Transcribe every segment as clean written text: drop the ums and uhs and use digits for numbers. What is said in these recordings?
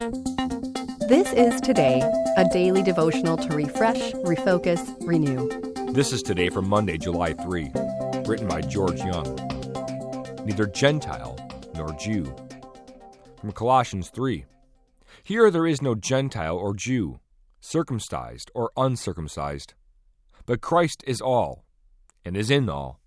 This is Today, a daily devotional to refresh, refocus, renew. This is Today for Monday, July 3, written by George Young. Neither Gentile nor Jew. From Colossians 3. Here there is no Gentile or Jew, circumcised or uncircumcised, but Christ is all, and is in all.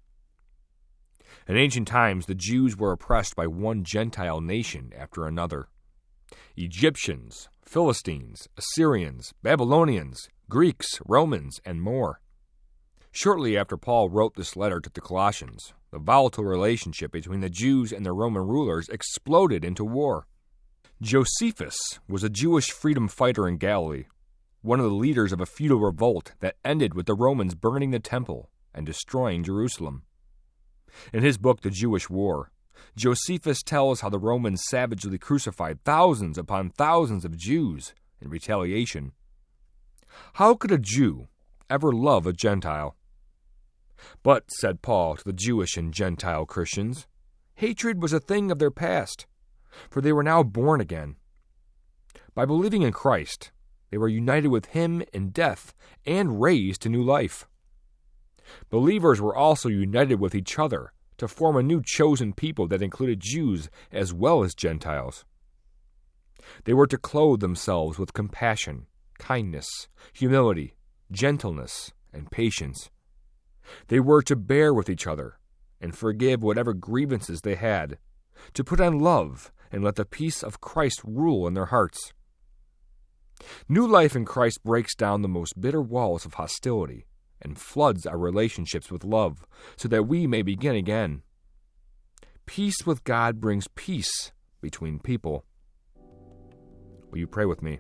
In ancient times, the Jews were oppressed by one Gentile nation after another. Egyptians, Philistines, Assyrians, Babylonians, Greeks, Romans, and more. Shortly after Paul wrote this letter to the Colossians, the volatile relationship between the Jews and the Roman rulers exploded into war. Josephus was a Jewish freedom fighter in Galilee, one of the leaders of a feudal revolt that ended with the Romans burning the temple and destroying Jerusalem. In his book, The Jewish War, Josephus tells how the Romans savagely crucified thousands upon thousands of Jews in retaliation. How could a Jew ever love a Gentile? But, said Paul to the Jewish and Gentile Christians, hatred was a thing of their past, for they were now born again. By believing in Christ, they were united with him in death and raised to new life. Believers were also united with each other to form a new chosen people that included Jews as well as Gentiles. They were to clothe themselves with compassion, kindness, humility, gentleness, and patience. They were to bear with each other and forgive whatever grievances they had, to put on love and let the peace of Christ rule in their hearts. New life in Christ breaks down the most bitter walls of hostility and floods our relationships with love, so that we may begin again. Peace with God brings peace between people. Will you pray with me?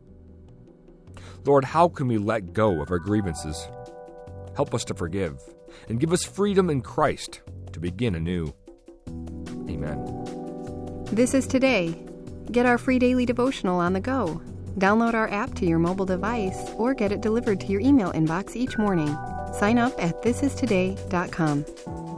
Lord, how can we let go of our grievances? Help us to forgive, and give us freedom in Christ to begin anew. Amen. This is Today. Get our free daily devotional on the go. Download our app to your mobile device or get it delivered to your email inbox each morning. Sign up at thisistoday.com.